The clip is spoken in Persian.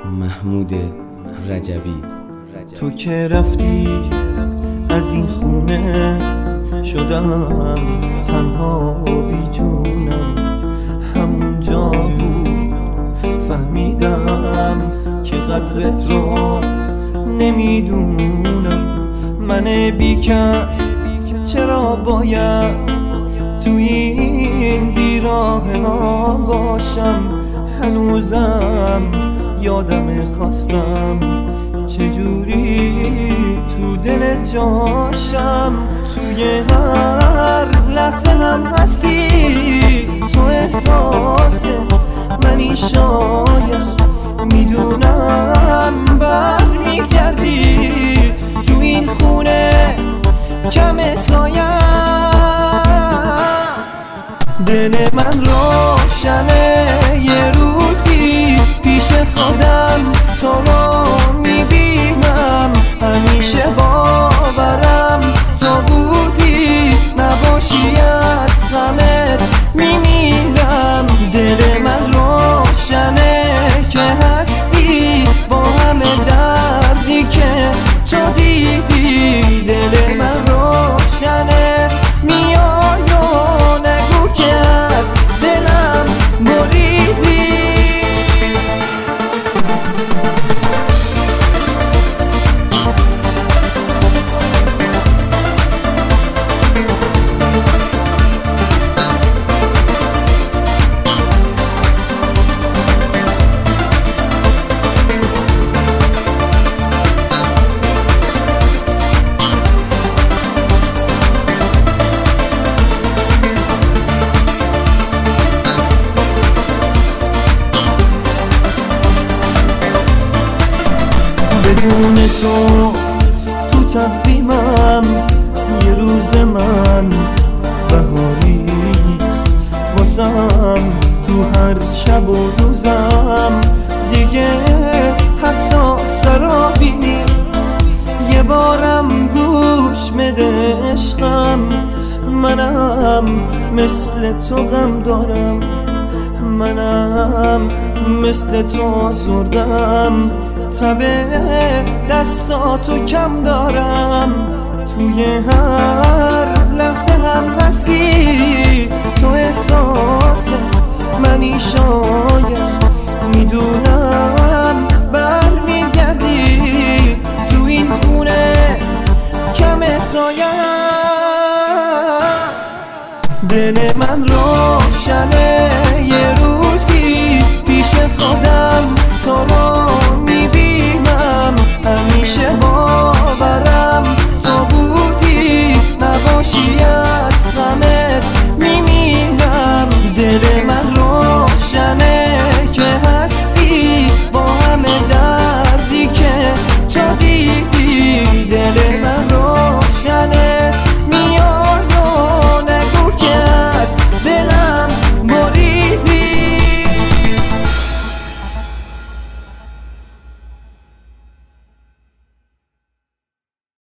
محمود رجبی. تو که رفتی از این خونه شدم تنها بی جونم. همونجا بود فهمیدم که قدرت رو نمیدونم. من بی کس چرا باید تو این بیراه ها باشم؟ هنوزم یادم خواستم چجوری تو دل جاشم. توی هر لحظه هم هستی تو، احساس منی شاید میدونم برمیگردی تو این خونه کم سایم. دل من روشنه یه روزی پیش خودم تو رو میبینم. همیشه باورم تو بودی، نباشی از غمت میمیرم. دل من روشنه که هستی با همه دردی که تو دیدی. دل من روشنه میای و نگو که از دلم بریدی. بدون تو تقویمم یه روز من بهاریست واسم. تو هر شب و روزم دیگه حتی سرابی نیست. یه بارم گوش مده عشقم، منم مثل تو غم دارم. منم مثل تو آزردم، تب دستاتو کم دارم. توی هر لحظه هم هستی تو، احساس منی شاید میدونم برمیگردی تو این خونه کم سایم. دل من روشنه